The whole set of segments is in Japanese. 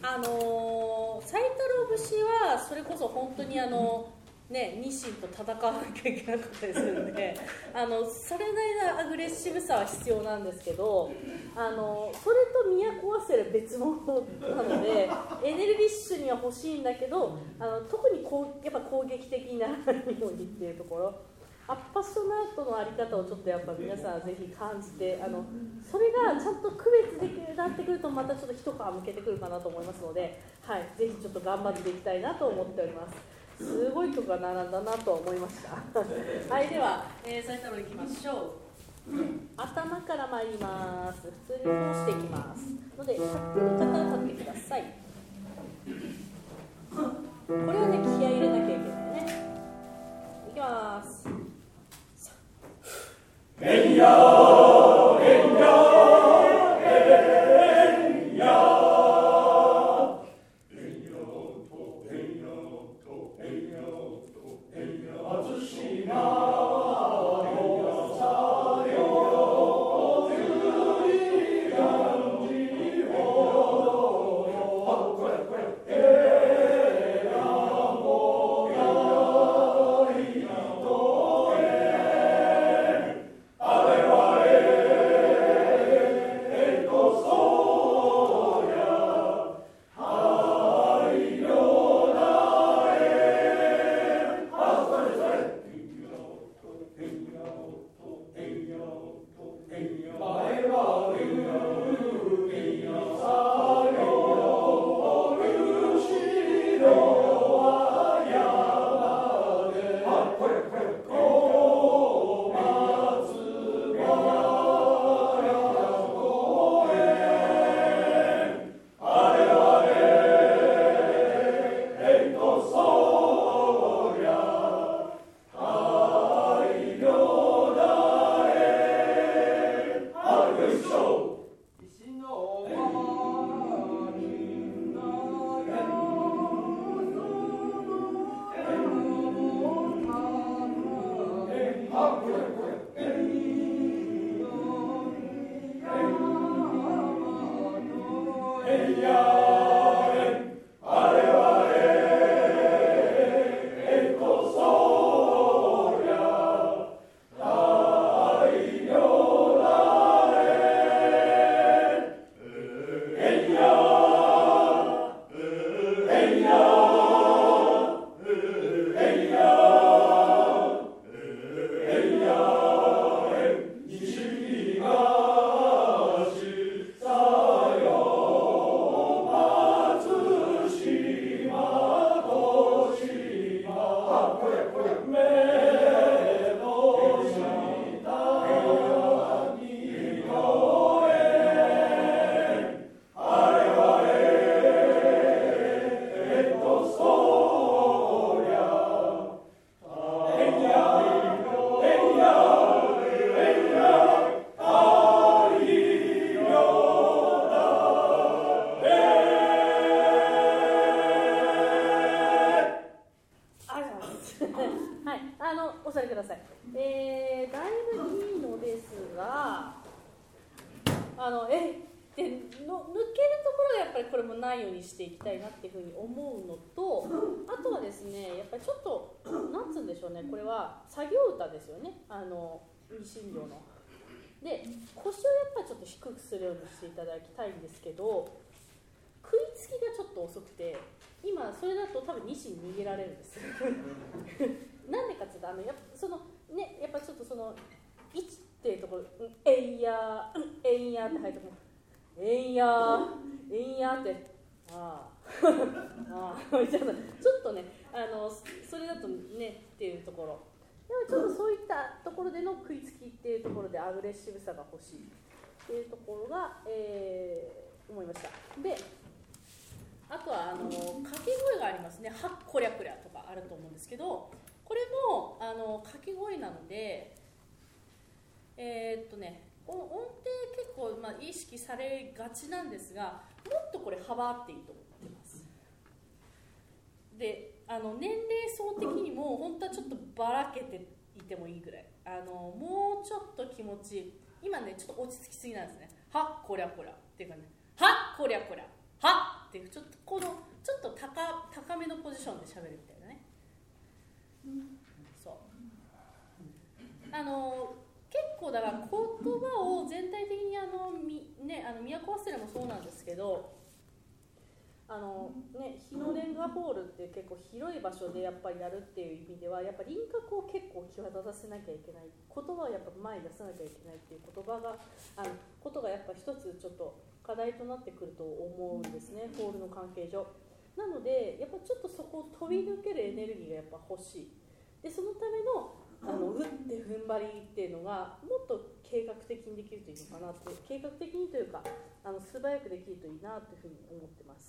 最太郎節はそれこそ本当にニシンと戦わなきゃいけなかったりするんでそれなりのアグレッシブさは必要なんですけどそれと都はせる別物なのでエネルギッシュには欲しいんだけど特にやっぱ攻撃的にならないようにっていうところアッパッショナートのあり方をちょっとやっぱ皆さんぜひ感じてそれがちゃんと区別できるようになってくるとまたちょっと一皮向けてくるかなと思いますので、はい、ぜひちょっと頑張っていきたいなと思っております。すごい曲が並んだなと思いましたはいでは、最太郎いきましょう頭から参ります普通に通していきますので立ってる方は立ってくださいこれはね気合い入れなきゃいけないねいきますえいやーえいやーえいやーしていきたいなっていうふうに思うのとあとはですねやっぱりちょっとなんつうんでしょうねこれは作業歌ですよね二神寮ので腰をやっぱりちょっと低くするようにしていただきたいんですけど食いつきがちょっと遅くて今それだと多分ニシン逃げられるんですなんでかっていうとやっぱそのねやっぱちょっとその1っていうところえいやえいやって入るところえいやえいやってああみたいなちょっとねそれだとねっていうところでもちょっとそういったところでの食いつきっていうところでアグレッシブさが欲しいっていうところが、思いましたであとは掛け声がありますねはっこりゃくりゃとかあると思うんですけどこれも掛け声なのでこの音程結構、意識されがちなんですがもっとこれ幅あっていいと思ってますで年齢層的にも本当はちょっとばらけていてもいいぐらいもうちょっと気持ちいい今ねちょっと落ち着きすぎなんですねはっこりゃこりゃっていうかねはっこりゃこりゃはっっていうちょっとジションで喋るみたいなね。そう結構だから言葉を全体的に宮古ワステラもそうなんですけど、日のレンガホールって結構広い場所でやっぱりやるっていう意味では、やっぱ輪郭を結構際立たせなきゃいけない、言葉をやっぱ前に出さなきゃいけないっていうことがやっぱ一つちょっと課題となってくると思うんですね、ホールの関係上。なのでやっぱちょっとそこを飛び抜けるエネルギーがやっぱ欲しい。でそのための打って踏ん張りっていうのがもっと計画的にできるといいのかなって、計画的にというか素早くできるといいなというふうに思ってます。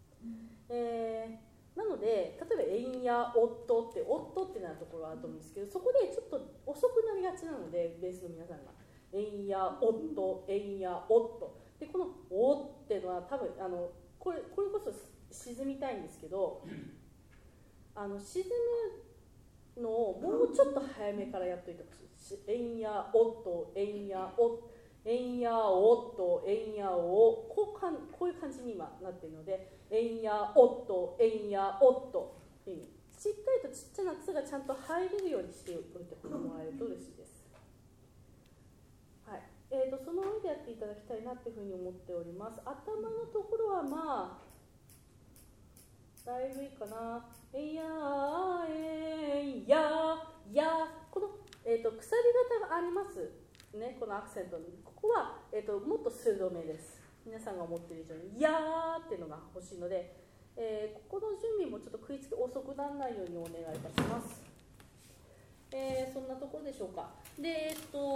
なので例えば「えんや夫」って「夫」ってなるところがあると思うんですけど、そこでちょっと遅くなりがちなので、ベースの皆さんが「えんや夫」「えんや夫」で、この「お」っていうのは多分これこそ沈みたいんですけど、沈むのをもうちょっと早めからやっといてほしい。えんやおっと、えんやお、えんやおっと、えんやお、こういう感じに今なっているので、えんやおっと、えんやおっと、しっかりとちっちゃな「つ」がちゃんと入れるようにしておいてもらえると嬉しいです。はい。その上でやっていただきたいなというふうに思っております。頭のところはまあだいぶいいかな。えんやえんやや、この、鎖型がありますね、このアクセントに。ここは、もっと鋭めです。皆さんが思っている以上にやーっていうのが欲しいので、ここの準備もちょっと食いつき遅くならないようにお願いいたします。そんなところでしょうか。で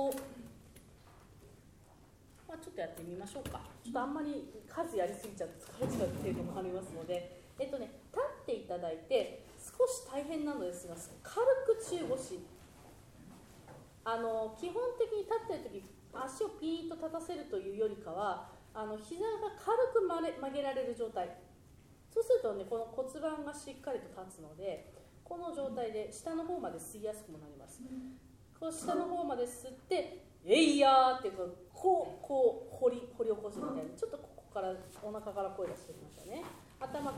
ちょっとやってみましょうか。ちょっとあんまり数やりすぎちゃって疲れちゃうっていうのもありますので、立っていただいて、少し大変なのですが軽く中腰、基本的に立っている時足をピーンと立たせるというよりかは膝が軽く曲げられる状態。そうするとね、この骨盤がしっかりと立つので、この状態で下の方まで吸いやすくもなります。この下の方まで吸ってえいやーってこう掘り起こすみたいな。ちょっとここからお腹から声出してみましたね。頭